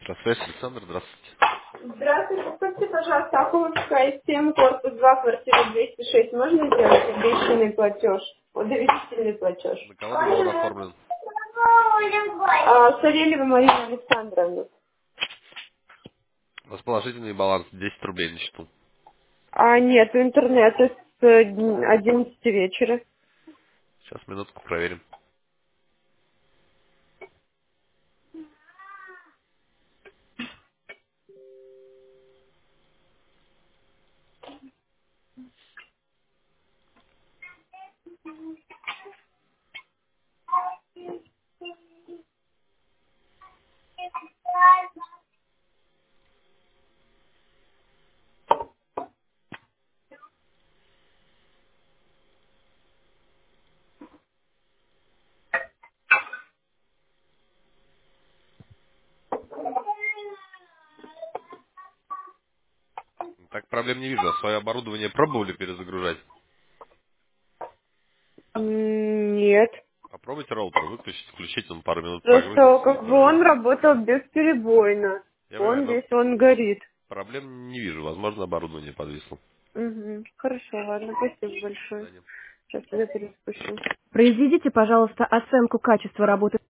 Здравствуйте, Александр, здравствуйте. Здравствуйте, скажите, пожалуйста, Аховская 7, корпус 2, квартира 206. Можно сделать обещанный платеж? Доверительный платеж. На кого договор оформлен? Савельева Марина Александровна. У вас положительный баланс 10 рублей на счету. Нет, интернета с 11 вечера. Сейчас минутку проверим. Так, проблем не вижу. А свое оборудование пробовали перезагружать? Нет. Попробуйте роутер выключить, включить, он пару минут Просто прогрузится и как бы он загрузится. работал бесперебойно. Я говорю, Он но весь, он горит. проблем не вижу. Возможно, оборудование подвисло. Угу. Хорошо, ладно, спасибо До большое. свидания. Сейчас я переспущу. Произведите, пожалуйста, оценку качества работы